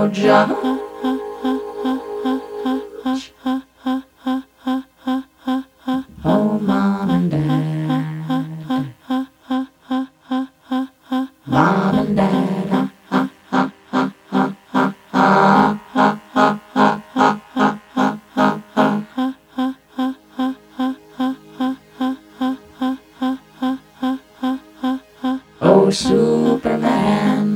Georgia. Oh, mom and dad. Mom and dad. Oh, Superman.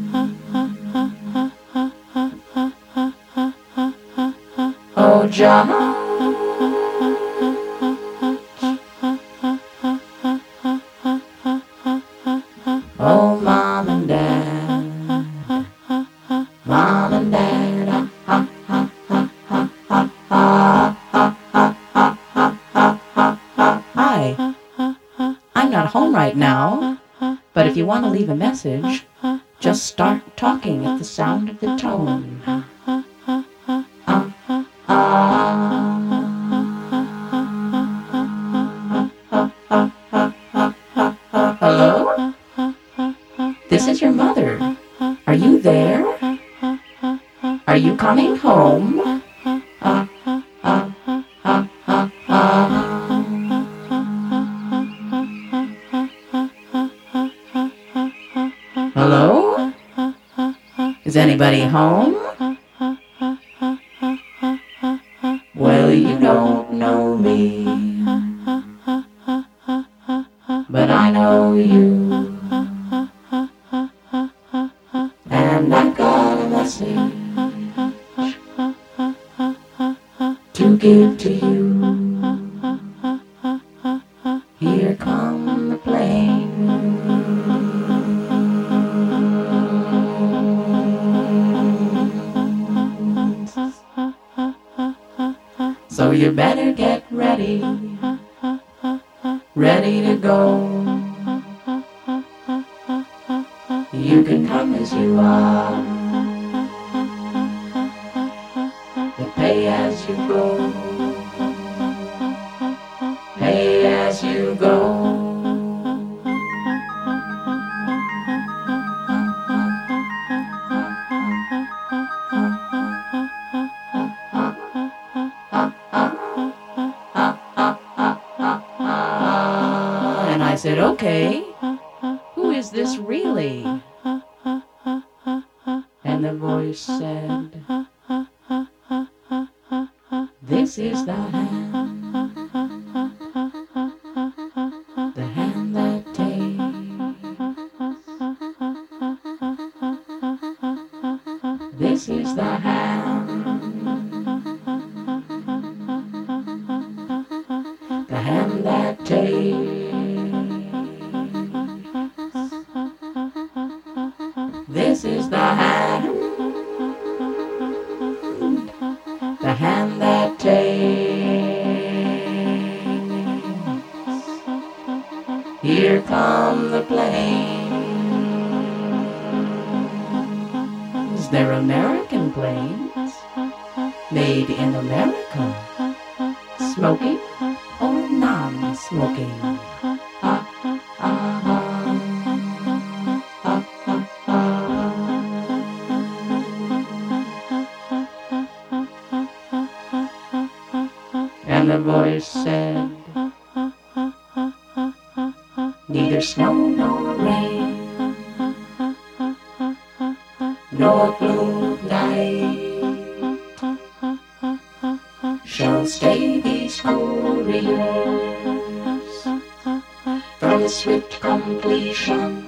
Oh, John. Oh, mom and dad. Mom and dad. Hi, I'm not home right now, but if you want to leave a message, just start talking at the sound of the tone. Hello? This is your mother. Are you there? Are you coming home? Hello? Is anybody home? Well, you don't know me, but I know you, and I've got a message to give to you. Here come the planes, so you better get ready, ready to go. You can come as you are, you pay as you go, pay as you go. And I said, okay, who is this really? And the voice said, this is the hand that takes. This is the hand that takes. This is the hand that takes. Here come the planes. They're American planes, made in America. Smoking or non-smoking? And the voice said, neither snow nor rain, nor blue night shall stay these couriers from the swift completion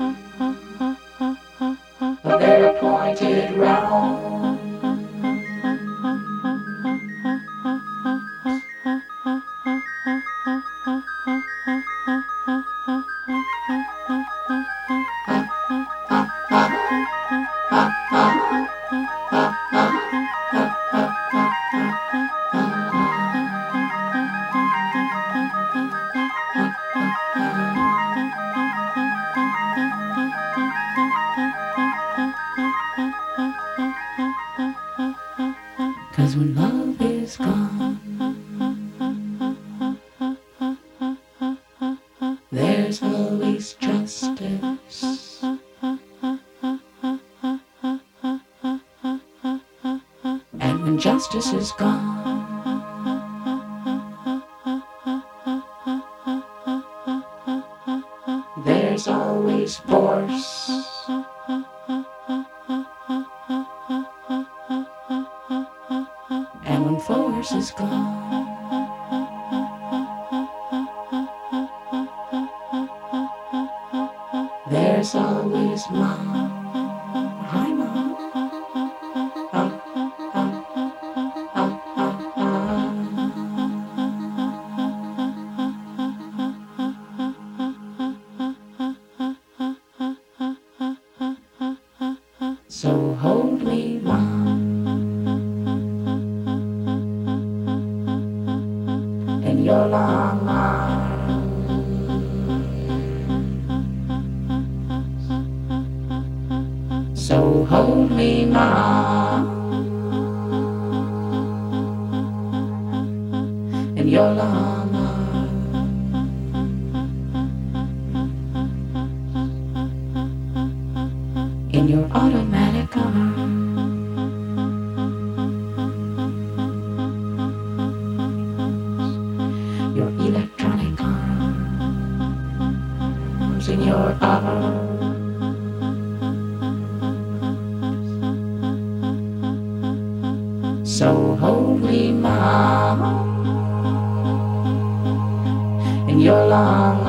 of their appointed round. Cause when love is gone, there's always justice. when justice is gone. There's always force. And when force is gone, there's always mom. Hi, mom. So hold me, mom, in your long arms. So hold me, mom, in your long arms. In your automatic arms. Your electronic arms. In your arms. So hold me, mom, in your long